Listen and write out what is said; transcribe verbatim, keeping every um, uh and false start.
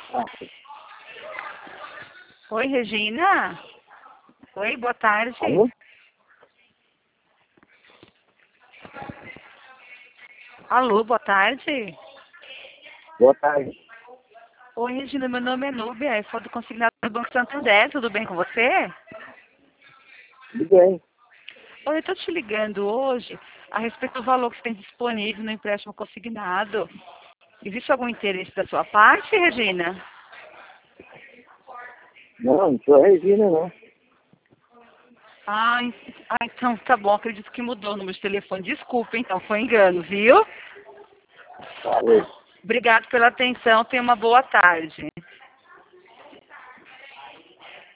Ah, Oi, Regina. Oi, boa tarde. alô? Alô, boa tarde. Boa tarde. Oi, Regina, meu nome é Núbia, eu sou do consignado do Banco Santander, tudo bem com você? Tudo bem. Oi, eu tô te ligando hoje a respeito do valor que você tem disponível no empréstimo consignado. Existe algum interesse da sua parte, Regina? Não, não sou a Regina, não. Ah, en- ah, então tá bom, acredito que mudou o número de telefone. Desculpa, então, foi engano, viu? Falou. Obrigado pela atenção, tenha uma boa tarde.